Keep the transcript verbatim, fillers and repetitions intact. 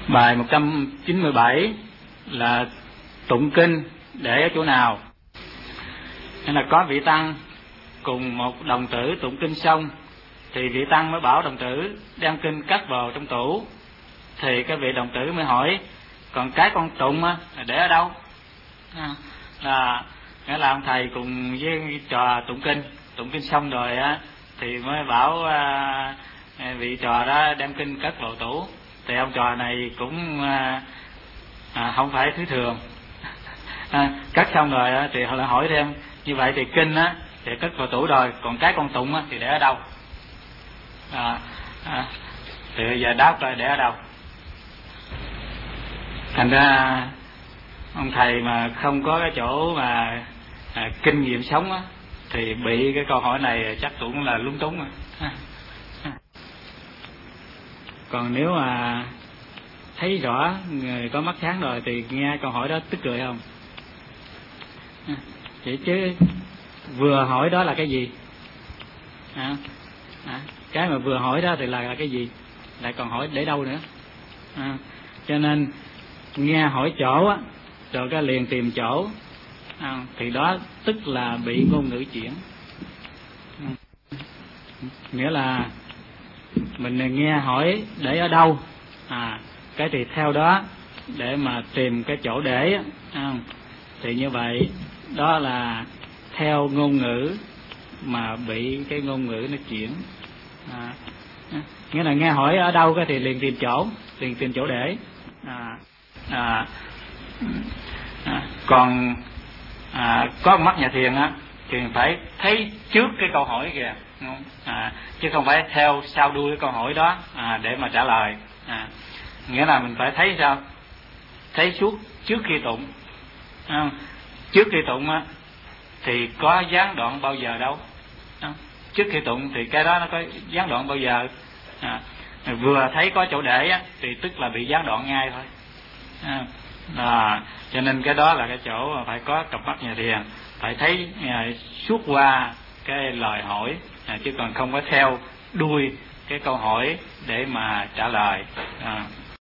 Bài một trăm chín mươi bảy là tụng kinh để ở chỗ nào? Nên là có vị tăng cùng một đồng tử tụng kinh xong, thì vị tăng mới bảo đồng tử đem kinh cất vào trong tủ. Thì cái vị đồng tử mới hỏi, còn cái con tụng á để ở đâu? À, là nghĩa là ông thầy cùng với trò tụng kinh, tụng kinh xong rồi á thì mới bảo à, vị trò đó đem kinh cất vào tủ. Thì ông trò này cũng à, à, không phải thứ thường. À, cất xong rồi á, thì họ lại hỏi thêm, như vậy thì kinh á thì cất vào tủ rồi, còn cái con tụng á thì để ở đâu? À, à, thì bây giờ đáp rồi để ở đâu? Thành ra ông thầy mà không có cái chỗ mà à, kinh nghiệm sống á thì bị cái câu hỏi này chắc cũng là lúng túng rồi. À, à. Còn nếu mà thấy rõ người có mắt sáng rồi thì nghe câu hỏi đó tức cười không? À, chỉ chứ vừa hỏi đó là cái gì? À, à, cái mà vừa hỏi đó thì là, là cái gì? Lại còn hỏi để đâu nữa? À, cho nên nghe hỏi chỗ á rồi cái liền tìm chỗ, à, thì đó tức là bị ngôn ngữ chuyển. À, nghĩa là mình nghe hỏi để ở đâu, à cái thì theo đó để mà tìm cái chỗ để, à, thì như vậy đó là theo ngôn ngữ mà bị cái ngôn ngữ nó chuyển. À, nghĩa là nghe hỏi ở đâu cái thì liền tìm chỗ, liền tìm chỗ để. À, à, à, còn à, có một mắt nhà thiền á thì phải thấy trước cái câu hỏi kìa, à, chứ không phải theo sau đuôi cái câu hỏi đó à, để mà trả lời. À, nghĩa là mình phải thấy sao? Thấy suốt trước khi tụng. À, trước khi tụng á thì có gián đoạn bao giờ đâu. À, trước khi tụng thì cái đó nó có gián đoạn bao giờ? À, vừa thấy có chỗ để á thì tức là bị gián đoạn ngay thôi. À, à, cho nên cái đó là cái chỗ mà phải có cặp mắt nhà thiền, phải thấy à, suốt qua cái lời hỏi, à, chứ còn không có theo đuôi cái câu hỏi để mà trả lời. À.